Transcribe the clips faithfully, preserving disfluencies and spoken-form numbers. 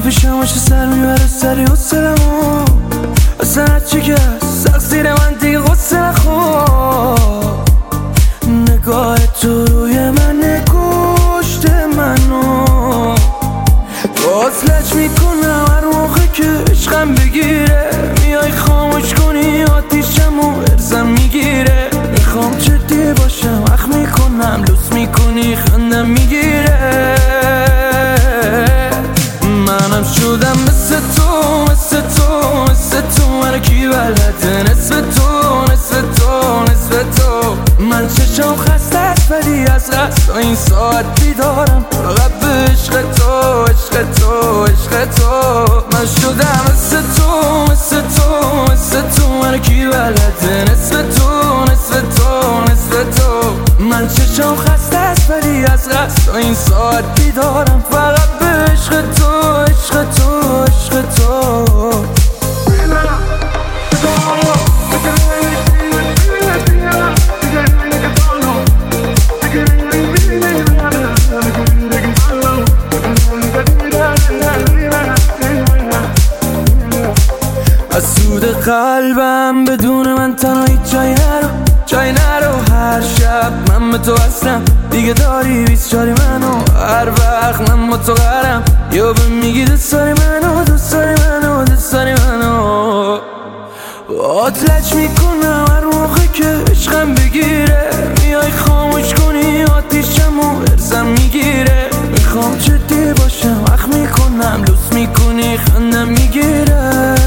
پیشم باشه سر میبره سری حسلمو اصلا هرچی که هست تقصیر من دیگه غصه نخور. نگاه تو روی من کشت منو وصلش میکنم هر موقع که عشقم بگیره. میای خاموش کنی آتیشمو ارزم میگیره. میخوام جدی باشم اخ میکنم لوس میکنی خندم میگیره. منم شدم مثل تو مثل تو مثل تو من کی بلده نصف تو نصف تو نصف تو. من چشم خسته است ولی از قصد این ساعت بیدارم فقط به عشق تو عشق تو عشق تو. من شدم مثل تو مثل تو مثل تو من کی بلده نصف تو نصف تو نصف تو. من چشم خسته است ولی از قصد این ساعت بیدارم فقط به عشق تو عشق تو عشق تو. از سود قلبم بدون من تنهایی جای نرو جای نرو. هر شب من به تو هستم دیگه داری بیست چاری منو. هر وقت من با تو قرم یا به میگی دوست داری منو دوست داری منو دوست داری منو. آتلج میکنم هر موقع که عشقم بگیره. میای خاموش کنی آتیشمو ارزم میگیره. میخوام جدی باشم اخ میکنم لوس میکنی خندم میگیره.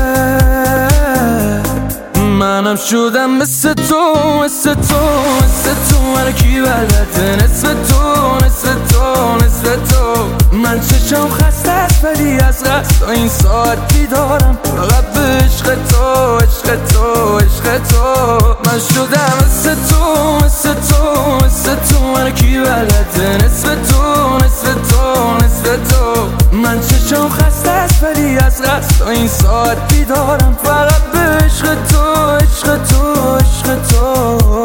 منم شدم مثل تو مثل تو مثل تو من کی بلده نصف تو نصف تو نصف تو. من چشم خسته است ولی از قصد این ساعت بیدارم فقط به عشق تو عشق تو عشق تو. من شدم مثل تو مثل تو مثل تو من کی بلده نصف تو نصف تو نصف تو. من چشم خسته است ولی از قصد این ساعت بیدارم فقط به عشق تو عشق تو عشق تو.